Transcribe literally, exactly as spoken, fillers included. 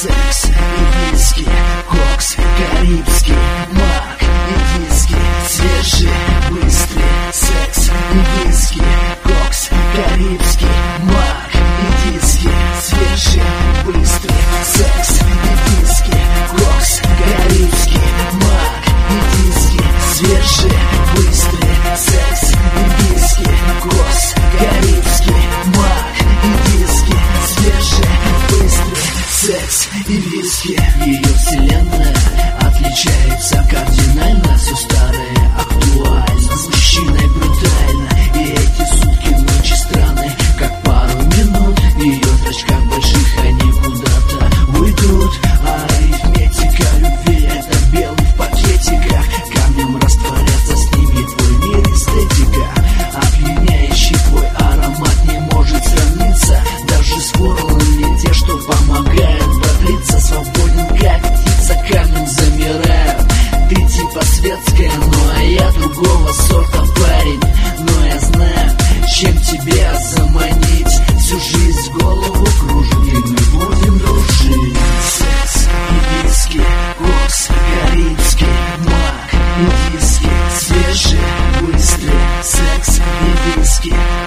секс и виски, кокс карибский, мак и виски, свежий, быстрый, секс и виски, кокс карибский, мак и виски, свежий, быстрый, секс и виски, кокс карибский, мак и виски, свежий, быстрый, секс и виски, кокс карибский, мак и виски, свежий, быстрый, секс и виски. Ее вселенная отличается кардинально, все старое актуально, с мужчиной брутально. И эти сутки ночи странные, как пару минут. В ее зрачках больших они куда-то уйдут. А арифметика любви — это белый в пакетиках, камнем растворяться с ними твой мир, эстетика. Опьяняющий твой аромат не может сравниться даже с формулами те, что помогают продлиться. Свободен как птица, камнем замираю. Ты типа светская, ну а я другого сорта парень. Но я знаю, чем тебя заманить. Всю жизнь в голову кружит, и мы будем дружить. Секс и виски, кокс карибский, мак и виски, свежий, быстрый, секс и виски,